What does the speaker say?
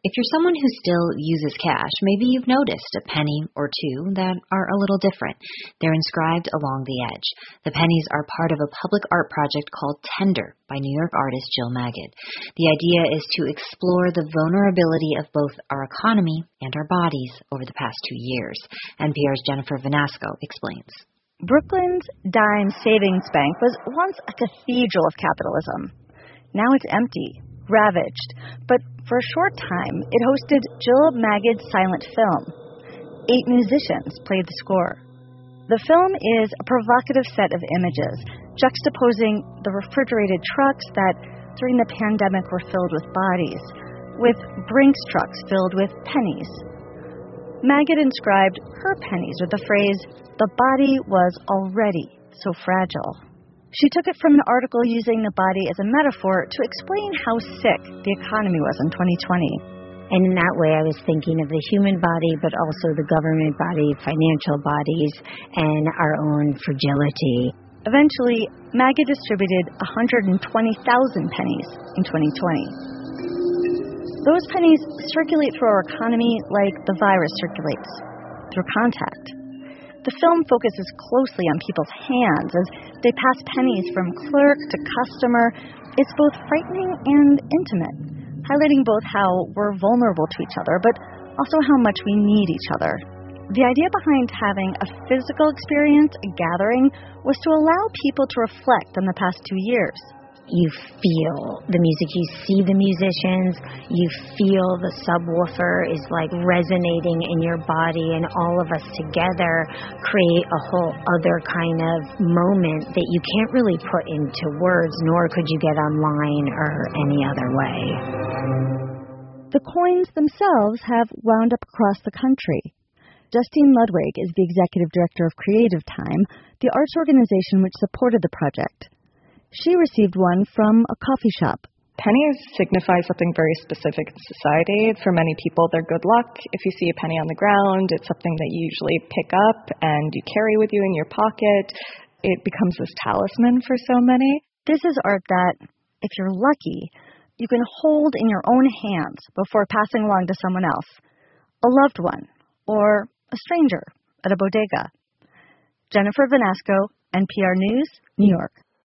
If you're someone who still uses cash, maybe you've noticed a penny or two that are a little different. They're inscribed along the edge. The pennies are part of a public art project called Tender by New York artist Jill Magid. The idea is to explore the vulnerability of both our economy and our bodies over the past 2 years. NPR's Jennifer Vanasco explains. Brooklyn's Dime Savings Bank was once a cathedral of capitalism. Now it's empty, ravaged, but for a short time, it hosted Jill Magid's silent film. 8 musicians played the score. The film is a provocative set of images, juxtaposing the refrigerated trucks that, during the pandemic, were filled with bodies, with Brinks trucks filled with pennies. Magid inscribed her pennies with the phrase, "The body was already so fragile." She took it from an article using the body as a metaphor to explain how sick the economy was in 2020. And in that way, I was thinking of the human body, but also the government body, financial bodies, and our own fragility. Eventually, Magid distributed 120,000 pennies in 2020. Those pennies circulate through our economy like the virus circulates, through contact. The film focuses closely on people's hands as they pass pennies from clerk to customer. It's both frightening and intimate, highlighting both how we're vulnerable to each other, but also how much we need each other. The idea behind having a physical experience, a gathering, was to allow people to reflect on the past 2 years. You feel the music, you see the musicians, you feel the subwoofer is like resonating in your body, and all of us together create a whole other kind of moment that you can't really put into words, nor could you get online or any other way. The coins themselves have wound up across the country. Justine Ludwig is the executive director of Creative Time, the arts organization which supported the project. She received one from a coffee shop. Pennies signify something very specific in society. For many people, they're good luck. If you see a penny on the ground, it's something that you usually pick up and you carry with you in your pocket. It becomes this talisman for so many. This is art that, if you're lucky, you can hold in your own hands before passing along to someone else, a loved one, or a stranger at a bodega. Jennifer Vanasco, NPR News, New York.